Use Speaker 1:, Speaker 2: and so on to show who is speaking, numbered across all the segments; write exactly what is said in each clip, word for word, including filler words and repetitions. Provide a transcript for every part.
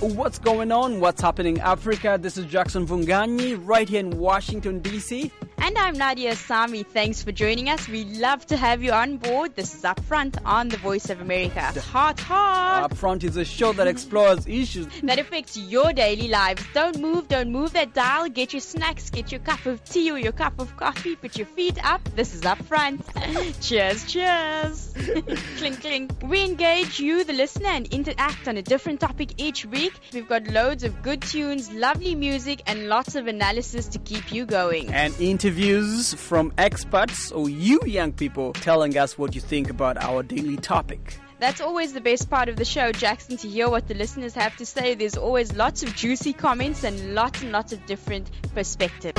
Speaker 1: what's going on? What's happening in Africa? This is Jackson Vunganyi right here in Washington, D C.
Speaker 2: And I'm Nadia Sami. Thanks for joining us. We love to have you on board. This is Upfront on the Voice of America. Hot, hot.
Speaker 1: Upfront is a show that explores issues
Speaker 2: that affects your daily lives. Don't move, don't move that dial. Get your snacks, get your cup of tea or your cup of coffee. Put your feet up. This is Upfront. Cheers, cheers. Clink, clink. We engage you, the listener, and interact on a different topic each week. We've got loads of good tunes, lovely music, and lots of analysis to keep you going.
Speaker 1: And interviews from experts or you young people telling us what you think about our daily topic.
Speaker 2: That's always the best part of the show, Jackson, to hear what the listeners have to say. There's always lots of juicy comments and lots and lots of different perspectives.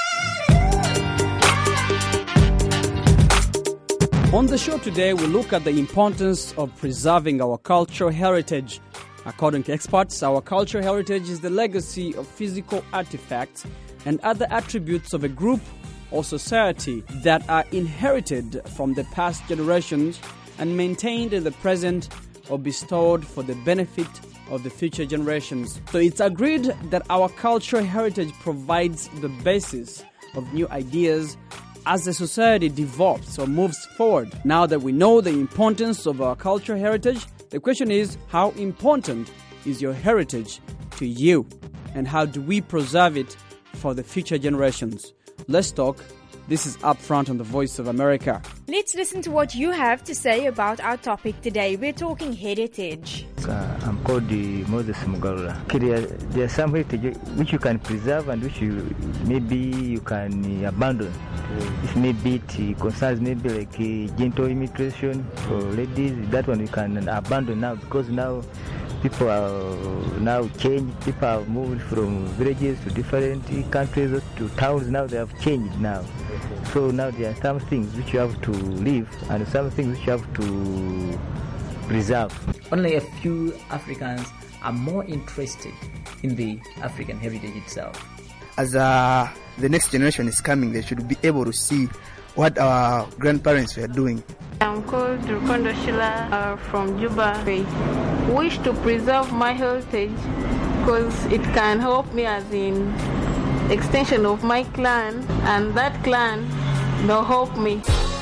Speaker 1: On the show today, we look at the importance of preserving our cultural heritage. According to experts, our cultural heritage is the legacy of physical artifacts and other attributes of a group or society that are inherited from the past generations and maintained in the present or bestowed for the benefit of the future generations. So it's agreed that our cultural heritage provides the basis of new ideas as the society develops or moves forward. Now that we know the importance of our cultural heritage, the question is, how important is your heritage to you? And how do we preserve it for the future generations? Let's talk. This is Upfront on the Voice of America.
Speaker 3: Let's listen to what you have to say about our topic today. We're talking heritage.
Speaker 4: Uh, I'm called the Moses Mugarura. Okay, there, there are some heritage which you can preserve and which you maybe you can uh, abandon. If maybe it concerns maybe like uh, genital mutilation for ladies, that one you can abandon now because now people are now changed. People have moved from villages to different countries to towns. Now they have changed now. So now there are some things which you have to leave and some things which you have to preserve.
Speaker 5: Only a few Africans are more interested in the African heritage itself.
Speaker 6: As uh, the next generation is coming, they should be able to see what our grandparents were doing.
Speaker 7: I'm called Rukondo Shila uh, from Juba. I wish to preserve my heritage because it can help me as in extension of my clan, and that clan will help me.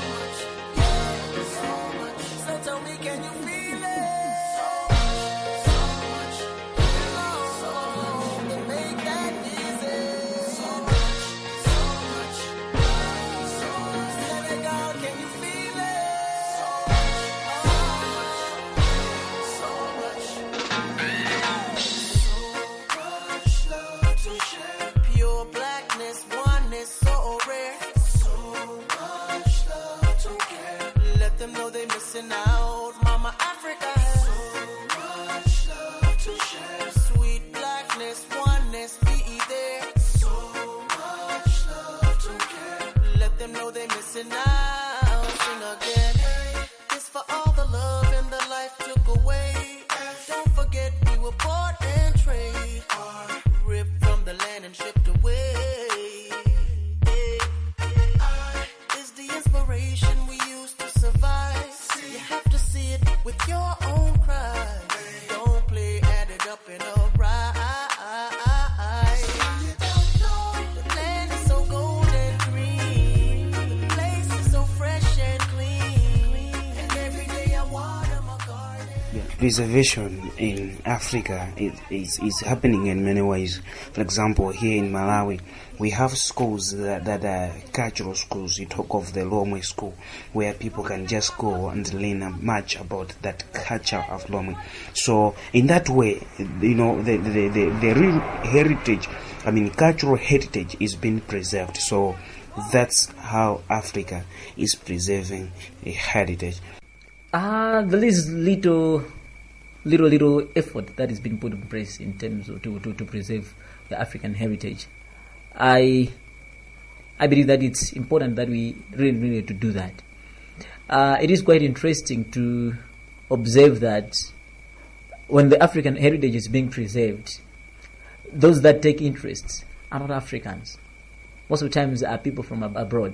Speaker 8: Out, Mama Africa has so much love to share. Sweet blackness, oneness, be there. So much love to care. Let them know they're missing out. Sing again. Hey, this for all the love and the life took away. Don't forget we were bought and trade, ripped from the land and shipped away. Hey, I is the inspiration we used to survive. You have to see it with your own cries. Don't play, add it up and alright. You don't know the land is so gold and green. The place is so fresh and clean. And every day I water my garden.
Speaker 9: Yeah. Preservation in Africa is, is, is happening in many ways. For example, here in Malawi, we have schools that, that are cultural schools. You talk of the Lomwe school, where people can just go and learn much about that culture of Lomwe. So in that way, you know, the, the, the, the real heritage, I mean, cultural heritage is being preserved. So that's how Africa is preserving a heritage.
Speaker 5: Ah, uh, there is little, little, little effort that is being put in place in terms of to, to, to preserve the African heritage. I I believe that it's important that we really, really need to do that. Uh, it is quite interesting to observe that when the African heritage is being preserved, those that take interest are not Africans. Most of the times are people from ab- abroad.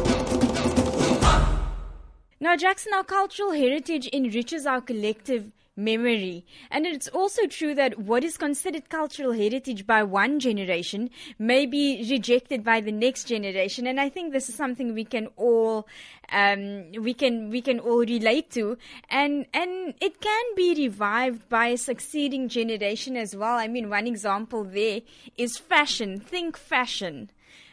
Speaker 3: Now, Jackson, our cultural heritage enriches our collective memory. And it's also true that what is considered cultural heritage by one generation may be rejected by the next generation. And I think this is something we can all um, we can we can all relate to, and and it can be revived by a succeeding generation as well. I mean, one example there is fashion. Think fashion.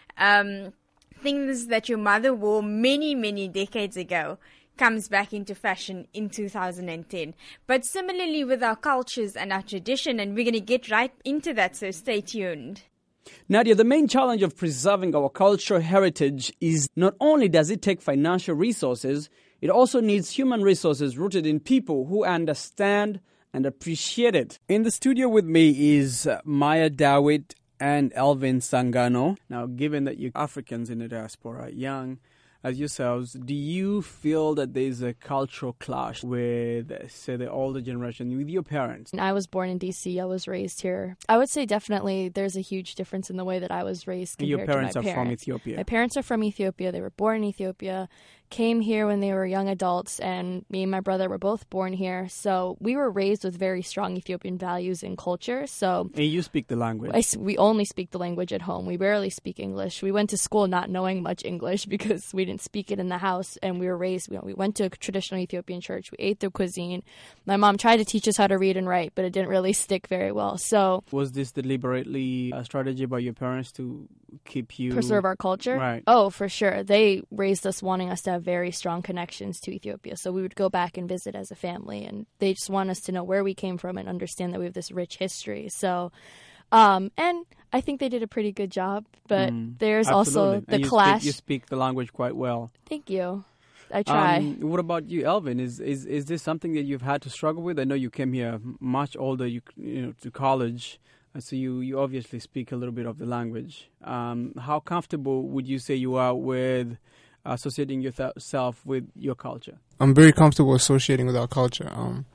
Speaker 3: Um, things that your mother wore many, many decades ago comes back into fashion in two thousand ten. But similarly with our cultures and our tradition, and we're going to get right into that, so stay tuned.
Speaker 1: Nadia, the main challenge of preserving our cultural heritage is not only does it take financial resources, it also needs human resources rooted in people who understand and appreciate it. In the studio with me is Maya Dawit and Elvin Sangano. Now, given that you're Africans in the diaspora, young as yourselves, do you feel that there's a cultural clash with, say, the older generation, with your parents?
Speaker 10: I was born in D C. I was raised here. I would say definitely there's a huge difference in the way that I was raised compared
Speaker 1: your parents
Speaker 10: to my
Speaker 1: are
Speaker 10: parents.
Speaker 1: from Ethiopia?
Speaker 10: My parents are from Ethiopia. They were born in Ethiopia, came here when they were young adults, and me and my brother were both born here. So we were raised with very strong Ethiopian values and culture. So
Speaker 1: and you speak the language?
Speaker 10: I, we only speak the language at home. We barely speak English. We went to school not knowing much English because we didn't speak it in the house, and we were raised, you know, we went to a traditional Ethiopian church. We ate their cuisine. My mom tried to teach us how to read and write, but it didn't really stick very well. So
Speaker 1: was this deliberately a strategy by your parents to keep you...
Speaker 10: preserve our culture?
Speaker 1: Right.
Speaker 10: Oh, for sure. They raised us wanting us to have very strong connections to Ethiopia. So we would go back and visit as a family, and they just want us to know where we came from and understand that we have this rich history. So, um, and I think they did a pretty good job, but mm, there's
Speaker 1: absolutely.
Speaker 10: also the
Speaker 1: and you
Speaker 10: clash.
Speaker 1: Speak, you speak the language quite well.
Speaker 10: Thank you. I try.
Speaker 1: Um, what about you, Elvin? Is, is is this something that you've had to struggle with? I know you came here much older, you you know, to college, so you, you obviously speak a little bit of the language. Um, how comfortable would you say you are with associating yourself with your culture?
Speaker 11: I'm very comfortable associating with our culture. Um,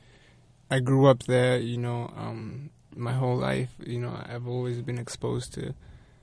Speaker 11: I grew up there, you know, um, my whole life. You know, I've always been exposed to,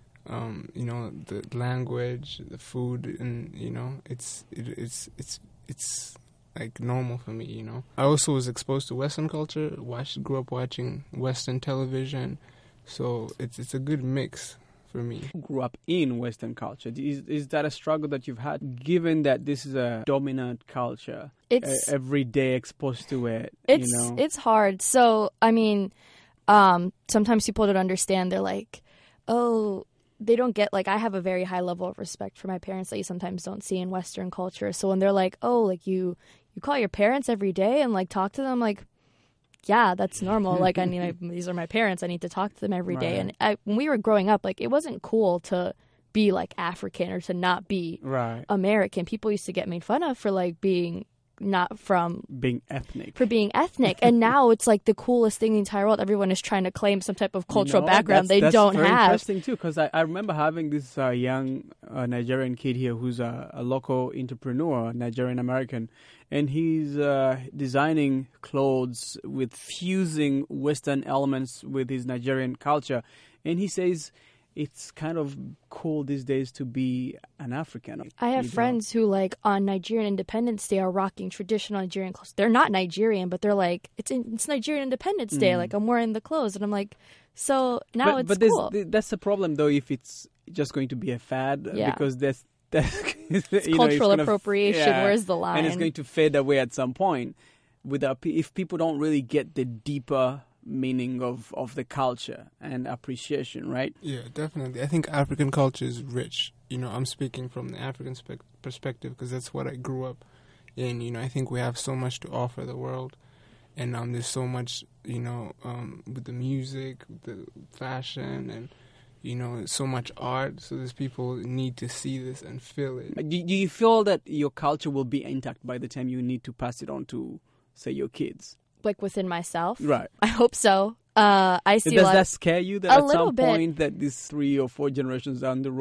Speaker 11: um, you know, the language, the food, and you know, it's it, it's it's it's like normal for me. You know, I also was exposed to Western culture. Watched, grew up watching Western television, so it's it's a good mix for me.
Speaker 1: Grew up in Western culture. Is is that a struggle that you've had, given that this is a dominant culture?
Speaker 10: It's
Speaker 1: uh, every day exposed to it.
Speaker 10: It's
Speaker 1: you know?
Speaker 10: it's hard. So I mean, um, sometimes people don't understand. They're like, oh, they don't get, like, I have a very high level of respect for my parents that you sometimes don't see in Western culture. So when they're like, oh, like you you call your parents every day and like talk to them, like, yeah, that's normal. Like, I mean, I, these are my parents. I need to talk to them every day.
Speaker 1: Right.
Speaker 10: And I, when we were growing up, like, it wasn't cool to be like African or to not be
Speaker 1: right.
Speaker 10: American. People used to get made fun of for like being not from
Speaker 1: being ethnic
Speaker 10: for being ethnic. And now it's like the coolest thing in the entire world. Everyone is trying to claim some type of cultural
Speaker 1: you know,
Speaker 10: background
Speaker 1: that's,
Speaker 10: they
Speaker 1: that's
Speaker 10: don't
Speaker 1: very
Speaker 10: have.
Speaker 1: Interesting too, because I, I remember having this uh, young uh, Nigerian kid here who's a, a local entrepreneur, Nigerian American, and he's uh, designing clothes with fusing Western elements with his Nigerian culture, and he says it's kind of cool these days to be an African.
Speaker 10: I have friends who, like, on Nigerian Independence Day are rocking traditional Nigerian clothes. They're not Nigerian, but they're like, it's in, it's Nigerian Independence Day.
Speaker 1: Mm.
Speaker 10: Like, I'm wearing the clothes. And I'm like, so now
Speaker 1: but,
Speaker 10: it's
Speaker 1: but
Speaker 10: cool.
Speaker 1: But that's the problem, though, if it's just going to be a fad.
Speaker 10: Yeah.
Speaker 1: Because that's... that's
Speaker 10: it's
Speaker 1: you
Speaker 10: cultural
Speaker 1: know, it's
Speaker 10: appropriation.
Speaker 1: Of, yeah,
Speaker 10: where's the line?
Speaker 1: And it's going to fade away at some point. Without, if people don't really get the deeper meaning of, of the culture and appreciation, right?
Speaker 11: Yeah, definitely. I think African culture is rich. You know, I'm speaking from the African spe- perspective because that's what I grew up in. You know, I think we have so much to offer the world. And um, there's so much, you know, um, with the music, the fashion, and, you know, so much art. So there's people who need to see this and feel it.
Speaker 1: Do, do you feel that your culture will be intact by the time you need to pass it on to, say, your kids?
Speaker 10: Like within myself?
Speaker 1: Right.
Speaker 10: I hope so. Uh, I see
Speaker 1: Does
Speaker 10: a lot
Speaker 1: that
Speaker 10: of,
Speaker 1: scare you that
Speaker 10: a
Speaker 1: at
Speaker 10: little
Speaker 1: some
Speaker 10: bit.
Speaker 1: point that these three or four generations down the road,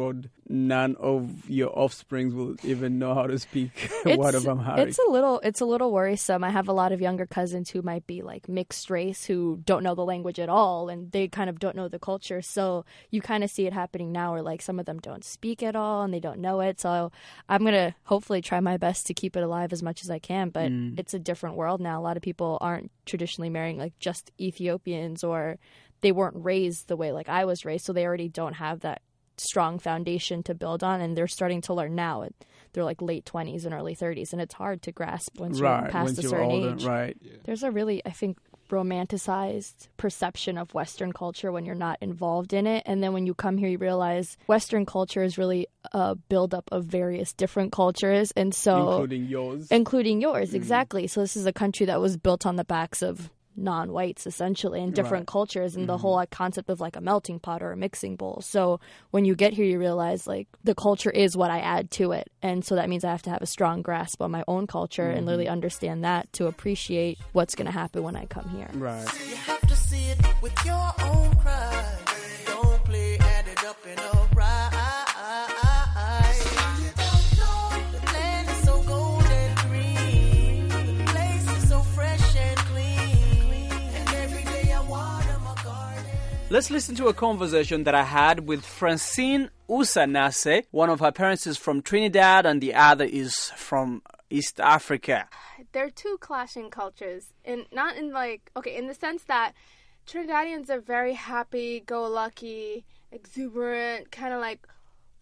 Speaker 1: none of your offspring will even know how to speak a word of Amharic.
Speaker 10: It's a little, it's a little worrisome. I have a lot of younger cousins who might be like mixed race who don't know the language at all, and they kind of don't know the culture. So you kind of see it happening now, where like some of them don't speak at all and they don't know it. So I'm gonna hopefully try my best to keep it alive as much as I can. But
Speaker 1: Mm.
Speaker 10: it's a different world now. A lot of people aren't traditionally marrying like just Ethiopians, or they weren't raised the way like I was raised, so they already don't have that strong foundation to build on, and they're starting to learn now. They're like late twenties and early thirties, and it's hard to grasp once
Speaker 1: Right,
Speaker 10: you're past
Speaker 1: once
Speaker 10: a
Speaker 1: you're
Speaker 10: certain
Speaker 1: older,
Speaker 10: age.
Speaker 1: right.
Speaker 10: There's a really, I think, romanticized perception of Western culture when you're not involved in it, and then when you come here, you realize Western culture is really a buildup of various different cultures, and so
Speaker 1: Including yours.
Speaker 10: including yours,
Speaker 1: Mm.
Speaker 10: exactly. So this is a country that was built on the backs of non-whites essentially, and different
Speaker 1: Right.
Speaker 10: cultures, and the
Speaker 1: Mhm.
Speaker 10: whole like, concept of like a melting pot or a mixing bowl. So when you get here, you realize like the culture is what I add to it, and so that means I have to have a strong grasp on my own culture and really understand that to appreciate what's going to happen when I come here.
Speaker 1: Right.
Speaker 8: You have to see it with your own cry. Don't play, add it up and alright. You don't know the land is so golden green. The place is so fresh and clean. And every day I water my garden.
Speaker 1: Let's listen to a conversation that I had with Francine Usanase. One of her parents is from Trinidad and the other is from East Africa.
Speaker 12: They're two clashing cultures, and not in like okay, in the sense that Trinidadians are very happy-go-lucky, exuberant, kind of like,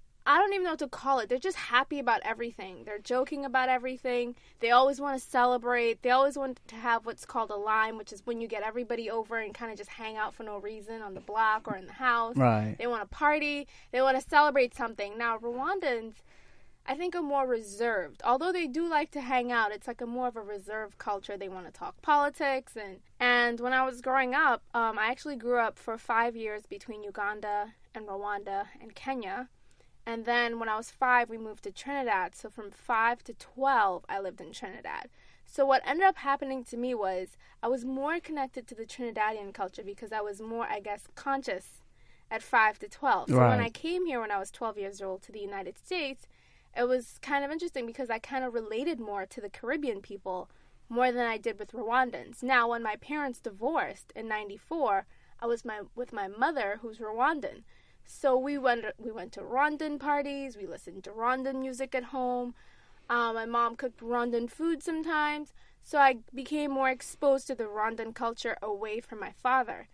Speaker 12: I don't even know what to call it. They're just happy about everything. They're joking about everything. They always want to celebrate. They always want to have what's called a lime, which is when you get everybody over and kind of just hang out for no reason on the block or in the house.
Speaker 1: Right.
Speaker 12: They want to party. They want to celebrate something. Now, Rwandans, I think, are more reserved. Although they do like to hang out, it's like a more of a reserved culture. They want to talk politics. And, and when I was growing up, um, I actually grew up for five years between Uganda and Rwanda and Kenya. And then when I was five, we moved to Trinidad. So from five to twelve, I lived in Trinidad. So what ended up happening to me was I was more connected to the Trinidadian culture because I was more, I guess, conscious at five to twelve. So
Speaker 1: Right.
Speaker 12: when I came here when I was twelve years old to the United States, it was kind of interesting because I kind of related more to the Caribbean people more than I did with Rwandans. Now, when my parents divorced in ninety-four, I was my with my mother, who's Rwandan. So we went we went to Rwandan parties. We listened to Rwandan music at home. Um, my mom cooked Rwandan food sometimes. So I became more exposed to the Rwandan culture away from my father.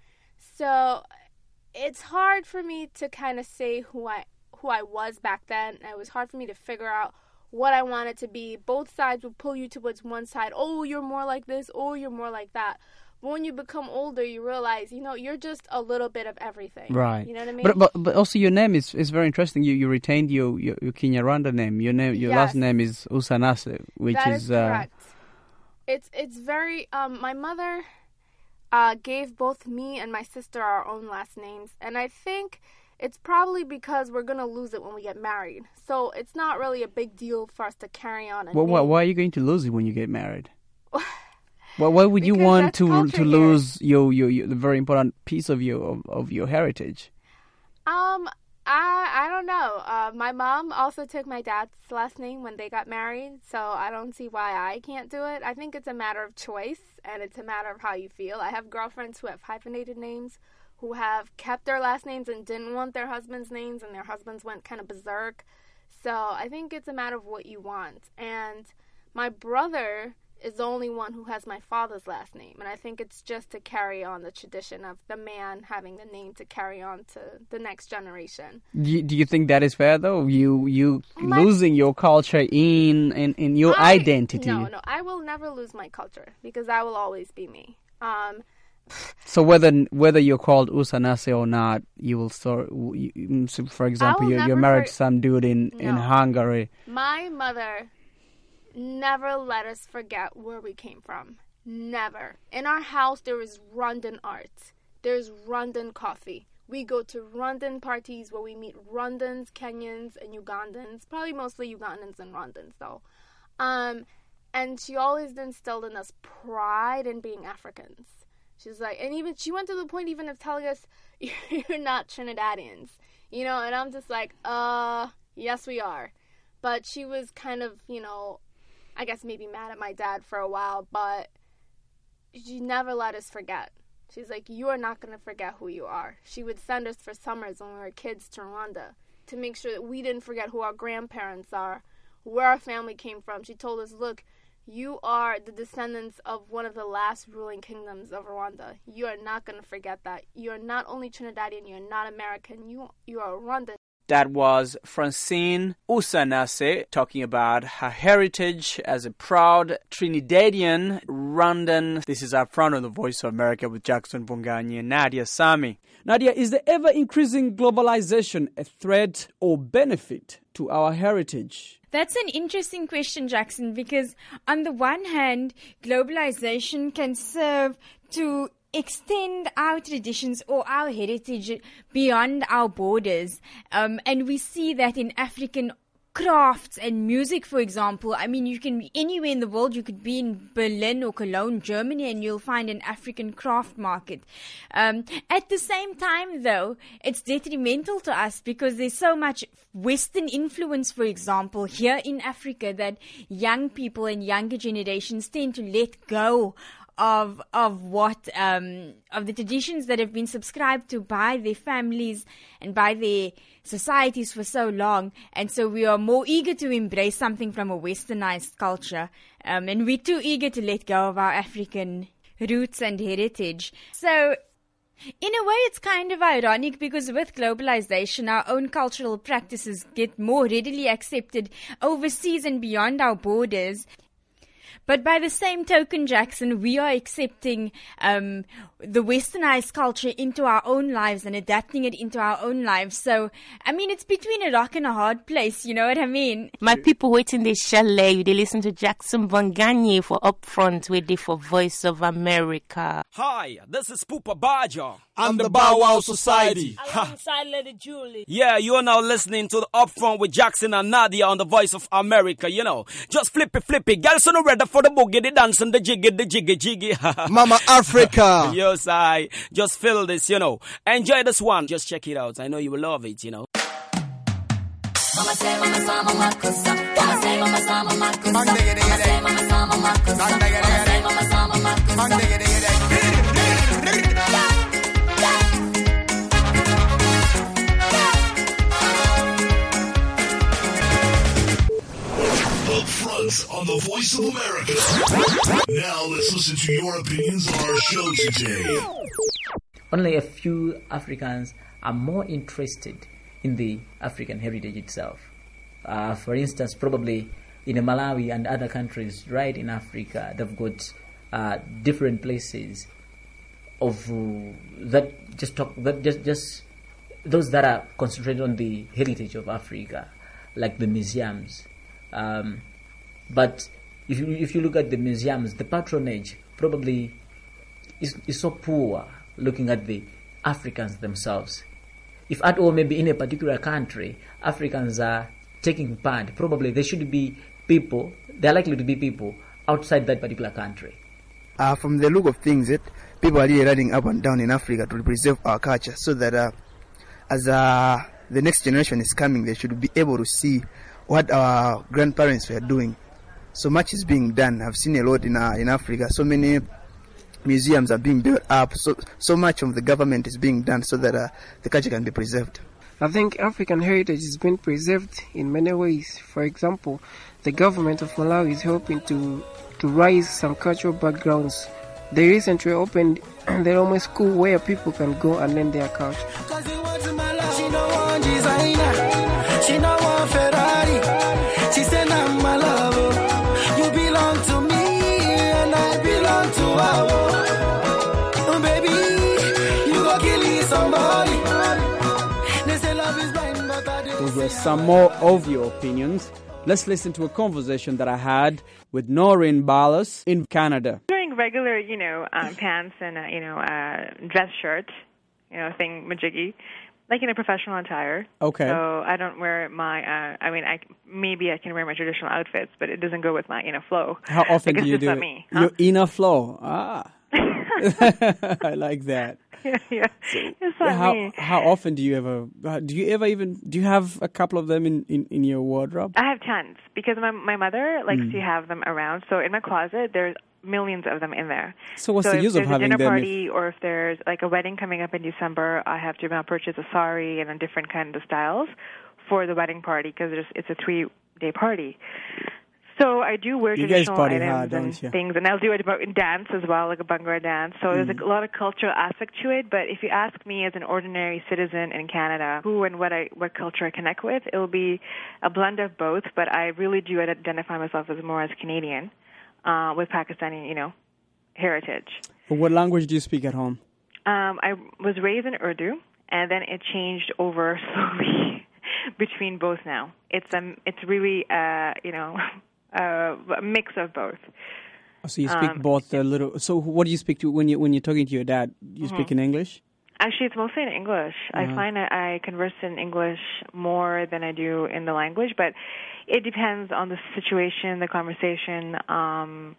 Speaker 12: So it's hard for me to kind of say who I who I was back then. It was hard for me to figure out what I wanted to be. Both sides would pull you towards one side. Oh, you're more like this. Oh, you're more like that. But when you become older, you realize, you know, you're just a little bit of everything.
Speaker 1: Right.
Speaker 12: You know what I mean?
Speaker 1: But but, but also your name is, is very interesting. You you retained your your, your Kinyarwanda name. Your name your
Speaker 12: Yes.
Speaker 1: last name is Usanase, which
Speaker 12: That
Speaker 1: is,
Speaker 12: is
Speaker 1: uh,
Speaker 12: correct. It's it's very um my mother uh gave both me and my sister our own last names, and I think it's probably because we're gonna lose it when we get married. So it's not really a big deal for us to carry on a
Speaker 1: Well, why,
Speaker 12: name.
Speaker 1: why are you going to lose it when you get married? Well, why would you
Speaker 12: Because
Speaker 1: want
Speaker 12: that's
Speaker 1: to
Speaker 12: culture
Speaker 1: to
Speaker 12: here.
Speaker 1: lose your, your your the very important piece of your of, of your heritage?
Speaker 12: Um, I I don't know. Uh, my mom also took my dad's last name when they got married, so I don't see why I can't do it. I think it's a matter of choice, and it's a matter of how you feel. I have girlfriends who have hyphenated names, who have kept their last names and didn't want their husband's names, and their husbands went kind of berserk. So I think it's a matter of what you want. And my brother is the only one who has my father's last name, and I think it's just to carry on the tradition of the man having the name to carry on to the next generation.
Speaker 1: Do you, do you think that is fair though? You you
Speaker 12: My-
Speaker 1: losing your culture in in, in your
Speaker 12: I-
Speaker 1: identity.
Speaker 12: No, no, I will never lose my culture because I will always be me. Um,
Speaker 1: So whether whether you're called Usanase or not, you will sort. You, so for example,
Speaker 12: will
Speaker 1: you're, you're
Speaker 12: never
Speaker 1: married
Speaker 12: for-
Speaker 1: to some dude in, in
Speaker 12: No.
Speaker 1: Hungary.
Speaker 12: my mother never let us forget where we came from. Never. In our house, there is Rwandan art. There's Rwandan coffee. We go to Rwandan parties where we meet Rwandans, Kenyans, and Ugandans. Probably mostly Ugandans and Rwandans, though. Um, and she always instilled in us pride in being Africans. She's like, and even she went to the point even of telling us, you're not Trinidadians, you know. And I'm just like, uh, Yes, we are. But she was kind of, you know, I guess maybe mad at my dad for a while, but she never let us forget. She's like, you are not going to forget who you are. She would send us for summers when we were kids to Rwanda to make sure that we didn't forget who our grandparents are, where our family came from. She told us, look, you are the descendants of one of the last ruling kingdoms of Rwanda. You are not going to forget that. You are not only Trinidadian, you are not American. You you are Rwandan.
Speaker 1: That was Francine Usanase talking about her heritage as a proud Trinidadian Rwandan. This is Up Front on the Voice of America with Jackson Bongani and Nadia Sami. Nadia, is the ever-increasing globalization a threat or benefit to our heritage?
Speaker 3: That's an interesting question, Jackson, because on the one hand, globalization can serve to extend our traditions or our heritage beyond our borders. Um, and we see that in African crafts and music, for example. I mean, you can be anywhere in the world. You could be in Berlin or Cologne, Germany, and you'll find an African craft market. Um, at the same time, though, it's detrimental to us because there's so much Western influence, for example, here in Africa that young people and younger generations tend to let go of of what um of the traditions that have been subscribed to by their families and by their societies for so long, and so we are more eager to embrace something from a westernized culture, um, and we're too eager to let go of our African roots and heritage. So in a way, it's kind of ironic because with globalization, our own cultural practices get more readily accepted overseas and beyond our borders. But by the same token, Jackson, we are accepting um, the westernized culture into our own lives and adapting it into our own lives. So, I mean, it's between a rock and a hard place, you know what I mean?
Speaker 13: My people waiting the chalet, they listen to Jackson Bongani for Upfront with the for Voice of America.
Speaker 14: Hi, this is Poopa Baja.
Speaker 15: I'm the Bow Wow Society.
Speaker 16: Alongside Lady Julie.
Speaker 14: Yeah, you are now listening to the Upfront with Jackson and Nadia on the Voice of America, you know. Just flippy, flippy. Girls are ready for the boogie, the dance and the jiggy, the jiggy, jiggy.
Speaker 15: Mama Africa.
Speaker 14: Yes, I just feel this, you know. Enjoy this one. Just check it out. I know you will love it, you know.
Speaker 8: Mama say, mama sa, mama kusa. Mama say, mama sa, mama kusa. Mama say, mama sa, mama kusa. Mama say, mama sa, mama kusa.
Speaker 17: Upfront on the Voice of America. Now let's listen to your opinions on our show today.
Speaker 5: Only a few Africans are more interested in the African heritage itself. Uh, for instance, probably in Malawi and other countries right in Africa, they've got uh, different places of uh, that just talk that just just those that are concentrated on the heritage of Africa, like the museums. Um, but if you if you look at the museums, the patronage probably is is so poor. Looking at the Africans themselves, if at all maybe in a particular country Africans are taking part, probably there should be people. They are likely to be people outside that particular country.
Speaker 6: Uh, from the look of things, it people are really running up and down in Africa to preserve our culture, so that uh, as uh, the next generation is coming, they should be able to see what our grandparents were doing. So much is being done. I've seen a lot in uh, in Africa. So many museums are being built up. So so much of the government is being done so that uh, the culture can be preserved.
Speaker 18: I think African heritage is being preserved in many ways. For example, the government of Malawi is helping to to raise some cultural backgrounds. They recently opened the Roma school where people can go and learn their culture.
Speaker 8: She no want designer. She no want Ferrari. She said, I'm my love. You belong to me and I belong to her. Oh, baby, you go kill somebody. They say love is blind, but I didn't.
Speaker 1: Those were some more of your opinions. Let's listen to a conversation that I had with Noreen Ballas in Canada.
Speaker 19: Wearing regular, you know, um, pants and, uh, you know, uh, dress shirt, you know, thing majiggy, like in a professional attire.
Speaker 1: Okay.
Speaker 19: So I don't wear my, uh, I mean, I maybe I can wear my traditional outfits, but it doesn't go with my inner flow.
Speaker 1: How often
Speaker 19: like,
Speaker 1: do you do
Speaker 19: not
Speaker 1: it?
Speaker 19: Me, huh?
Speaker 1: Your inner flow. Ah. I like that.
Speaker 19: Yeah, yeah.
Speaker 1: So,
Speaker 19: yeah. That's what
Speaker 1: how,
Speaker 19: I mean.
Speaker 1: How often do you ever, uh, do you ever even, do you have a couple of them in, in, in your wardrobe?
Speaker 19: I have tons because my my mother likes
Speaker 1: Mm.
Speaker 19: to have them around. So in my closet, there's millions of them in there.
Speaker 1: So what's
Speaker 19: so
Speaker 1: the
Speaker 19: if
Speaker 1: use of
Speaker 19: there's
Speaker 1: having
Speaker 19: a dinner
Speaker 1: them if-
Speaker 19: party or if there's like a wedding coming up in December, I have to now purchase a sari and a different kind of styles for the wedding party because it's a three-day party. So I do wear
Speaker 1: You guys
Speaker 19: traditional
Speaker 1: party
Speaker 19: items
Speaker 1: hard,
Speaker 19: and
Speaker 1: don't you?
Speaker 19: things, and I'll do it about in dance as well, like a Bhangra dance. So there's
Speaker 1: Mm.
Speaker 19: a lot of cultural aspect to it. But if you ask me as an ordinary citizen in Canada, who and what I what culture I connect with, it will be a blend of both. But I really do identify myself as more as Canadian, uh, with Pakistani, you know, heritage.
Speaker 1: What language do you speak at home?
Speaker 19: Um, I was raised in Urdu, and then it changed over slowly between both now. It's um, it's really uh, you know. Uh, a mix of both.
Speaker 1: So you speak
Speaker 19: Um,
Speaker 1: both a little. So what do you speak to when you when you're talking to your dad? You
Speaker 19: Mhm.
Speaker 1: speak in English?
Speaker 19: Actually, it's mostly in English. I
Speaker 1: Uh-huh.
Speaker 19: find that I converse in English more than I do in the language, but it depends on the situation, the conversation. Um,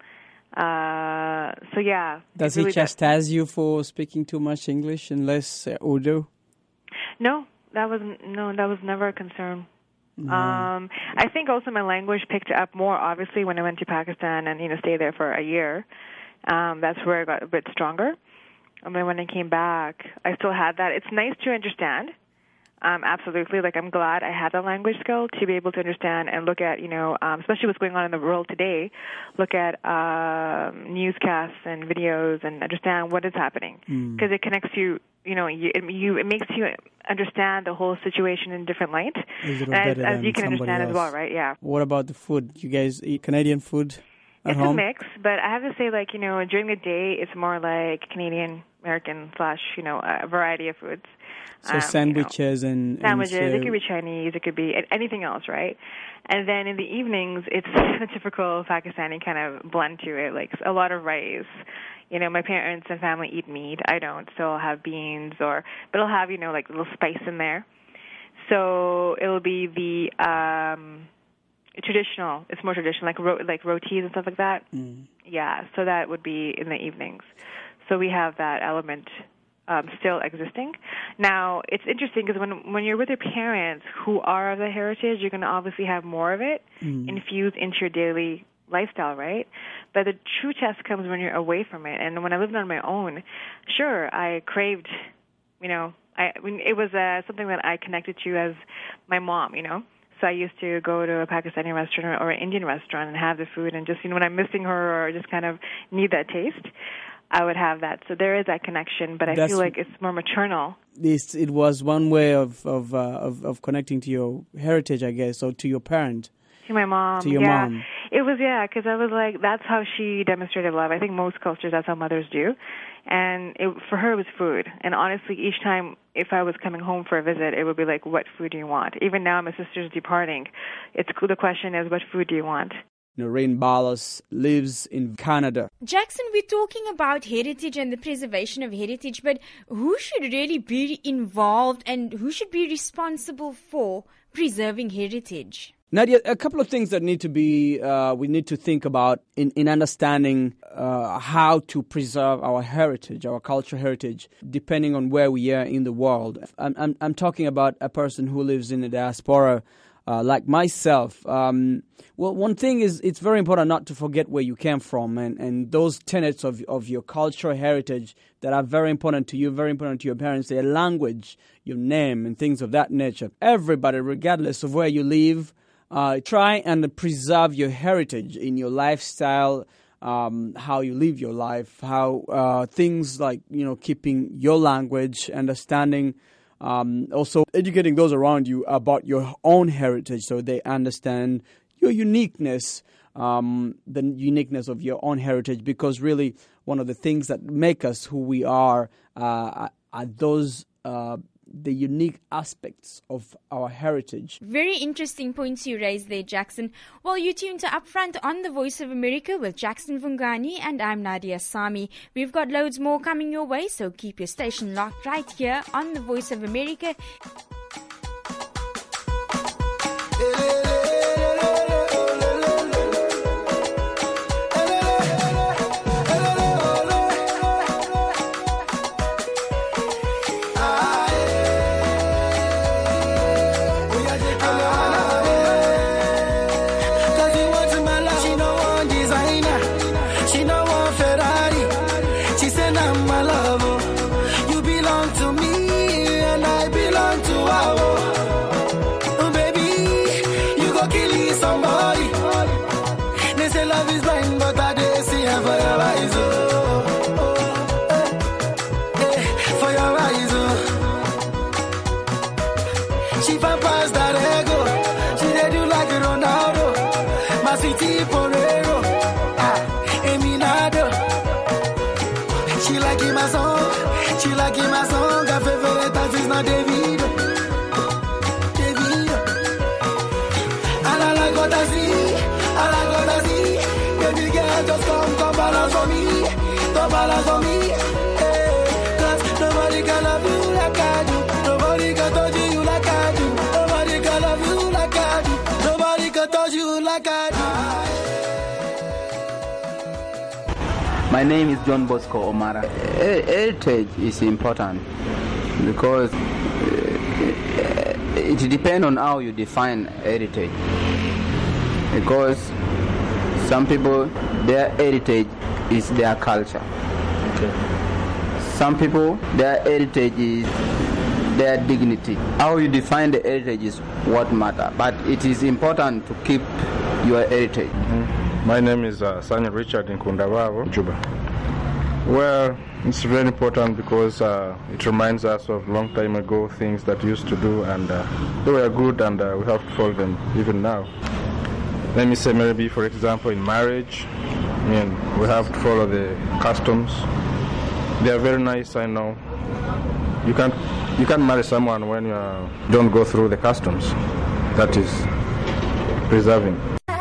Speaker 19: uh, so yeah.
Speaker 1: Does
Speaker 19: it really
Speaker 1: he chastise you for speaking too much English and less uh, Urdu?
Speaker 19: No, that was no, that was never a concern.
Speaker 1: No.
Speaker 19: Um, I think also my language picked up more, obviously, when I went to Pakistan and, you know, stayed there for a year. Um, that's where I got a bit stronger. And then when I came back, I still had that. It's nice to understand. Um, absolutely. Like, I'm glad I had the language skill to be able to understand and look at, you know, um, especially what's going on in the world today, look at um, newscasts and videos and understand what is happening.
Speaker 1: Mm.
Speaker 19: Because it connects you, you know, you, it, you, it makes you understand the whole situation in a different light.
Speaker 1: A little
Speaker 19: as,
Speaker 1: better
Speaker 19: as
Speaker 1: than
Speaker 19: you can
Speaker 1: somebody
Speaker 19: understand
Speaker 1: else.
Speaker 19: as well, right? Yeah.
Speaker 1: What about the food? You guys eat Canadian food at
Speaker 19: It's
Speaker 1: home?
Speaker 19: a mix, but I have to say, like, you know, during the day, it's more like Canadian, American slash, you know, a variety of foods.
Speaker 1: So
Speaker 19: Um,
Speaker 1: sandwiches
Speaker 19: you know,
Speaker 1: and
Speaker 19: sandwiches.
Speaker 1: and,
Speaker 19: It could be Chinese. It could be a- anything else, right? And then in the evenings, it's a typical Pakistani kind of blend to it, like a lot of rice. You know, my parents and family eat meat. I don't, so I'll have beans, or but I'll have, you know, like a little spice in there. So it'll be the um, traditional. It's more traditional, like ro- like rotis and stuff like that.
Speaker 1: Mm.
Speaker 19: Yeah, so that would be in the evenings. So we have that element um, still existing. Now, it's interesting because when when you're with your parents who are of the heritage, you're going to obviously have more of it
Speaker 1: Mm.
Speaker 19: infused into your daily lifestyle, right? But the true test comes when you're away from it. And when I lived on my own, sure, I craved, you know, I when it was uh, something that I connected to as my mom, you know. So I used to go to a Pakistani restaurant or an Indian restaurant and have the food, and just, you know, when I'm missing her or just kind of need that taste, I would have that. So there is that connection, but I
Speaker 1: That's-
Speaker 19: feel like it's more maternal.
Speaker 1: This it was one way of of, uh, of of connecting to your heritage, I guess, or to your parent.
Speaker 19: To my mom.
Speaker 1: To your
Speaker 19: yeah.
Speaker 1: mom.
Speaker 19: It was, yeah, because I was like, that's how she demonstrated love. I think most cultures, that's how mothers do. And it, for her, it was food. And honestly, each time, if I was coming home for a visit, it would be like, what food do you want? Even now, my sister's departing. It's the question is, what food do you want?
Speaker 1: Noreen Barlos lives in Canada.
Speaker 3: Jackson, we're talking about heritage and the preservation of heritage, but who should really be involved and who should be responsible for preserving heritage?
Speaker 1: Nadia, a couple of things that need to be, uh, we need to think about in, in understanding uh, how to preserve our heritage, our cultural heritage, depending on where we are in the world. I'm, I'm, I'm talking about a person who lives in the diaspora, uh, like myself. Um, well, one thing is it's very important not to forget where you came from and, and those tenets of, of your cultural heritage that are very important to you, very important to your parents, their language, your name, and things of that nature. Everybody, regardless of where you live, Uh, try and preserve your heritage in your lifestyle, um, how you live your life, how uh, things like, you know, keeping your language, understanding, um, also educating those around you about your own heritage so they understand your uniqueness, um, the uniqueness of your own heritage, because really one of the things that make us who we are uh, are those uh the unique aspects of our heritage.
Speaker 3: Very interesting points you raised there, Jackson. Well, you tuned to Upfront on the Voice of America with Jackson Vungani, and I'm Nadia Sami. We've got loads more coming your way, so keep your station locked right here on the Voice of America.
Speaker 8: Ah my love, oh. You belong to me, and I belong to our oh. Oh, baby, you go killing somebody. They say love is blind, but I did see her for your eyes, oh. Oh, eh, eh, for your eyes, oh. She pass that ego. She did do like Ronaldo. My sweetie Porero. Ah, Eminado. She like in my song. She like in my song. Her favorite dance is not Davido. Davido. And I like what I see. I like what I see. Baby girl, just come, come balance for me. Come balance for me. Hey, cause nobody can love you like I do. Nobody can touch you like I do. Nobody can love you like I do. Nobody can touch you like I do.
Speaker 20: My name is John Bosco Omara. Heritage is important because it depends on how you define heritage. Because some people, their heritage is their culture. Okay. Some people, their heritage is their dignity. How you define the heritage is what matters. But it is important to keep your heritage.
Speaker 21: Mm-hmm. My name is uh, Sanya Richard in Kundabavo, Juba. Well, it's very important because uh, it reminds us of long time ago things that we used to do, and uh, they were good, and uh, we have to follow them even now. Let me say maybe, for example, in marriage, I mean, we have to follow the customs. They are very nice, I know. You can't you can't marry someone when you uh, don't go through the customs. That is preserving.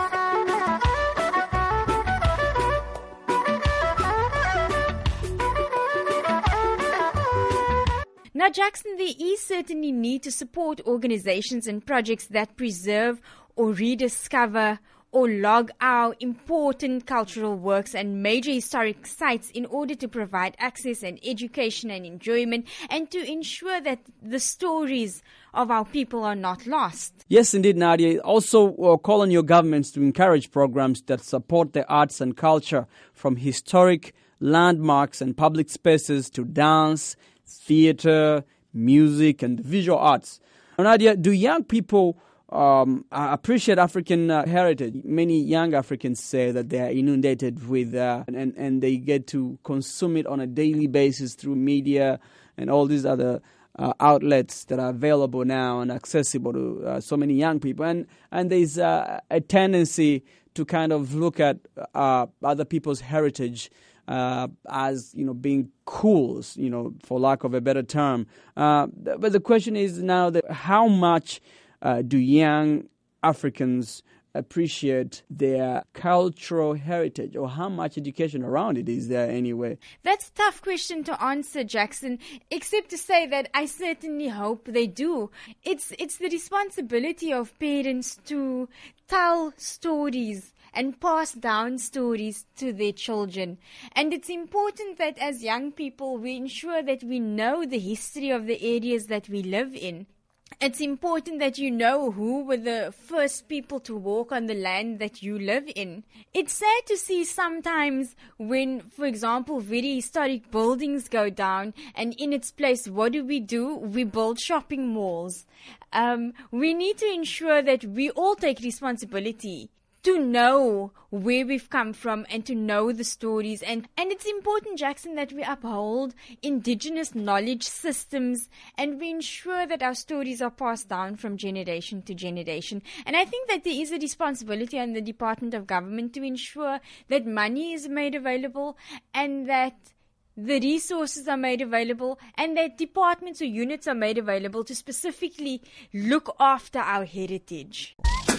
Speaker 3: Now, Jackson, there is certainly need to support organizations and projects that preserve or rediscover or log our important cultural works and major historic sites in order to provide access and education and enjoyment, and to ensure that the stories of our people are not lost.
Speaker 1: Yes, indeed, Nadia. Also, uh, call on your governments to encourage programs that support the arts and culture, from historic landmarks and public spaces to dance, theater, music, and visual arts. Now, Nadia, do young people Um, I appreciate African uh, heritage? Many young Africans say that they are inundated with uh, and, and they get to consume it on a daily basis through media and all these other uh, outlets that are available now and accessible to uh, so many young people. And, and there's uh, a tendency to kind of look at uh, other people's heritage uh, as, you know, being cool, you know, for lack of a better term. Uh, but the question is now that how much Uh, do young Africans appreciate their cultural heritage, or how much education around it is there anyway?
Speaker 3: That's a tough question to answer, Jackson, except to say that I certainly hope they do. It's, it's the responsibility of parents to tell stories and pass down stories to their children. And it's important that as young people we ensure that we know the history of the areas that we live in. It's important that you know who were the first people to walk on the land that you live in. It's sad to see sometimes when, for example, very historic buildings go down, and in its place, what do we do? We build shopping malls. Um, we need to ensure that we all take responsibility to know where we've come from and to know the stories. And, and it's important, Jackson, that we uphold indigenous knowledge systems and we ensure that our stories are passed down from generation to generation. And I think that there is a responsibility on the Department of Government to ensure that money is made available and that the resources are made available and that departments or units are made available to specifically look after our heritage.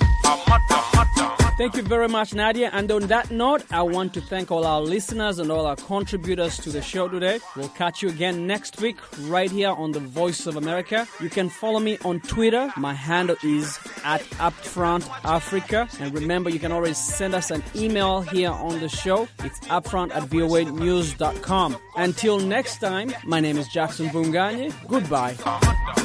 Speaker 1: Thank you very much, Nadia. And on that note, I want to thank all our listeners and all our contributors to the show today. We'll catch you again next week right here on The Voice of America. You can follow me on Twitter. My handle is at Upfront Africa. And remember, you can always send us an email here on the show. It's upfront at v o a news dot com. Until next time, my name is Jackson Bunganye. Goodbye.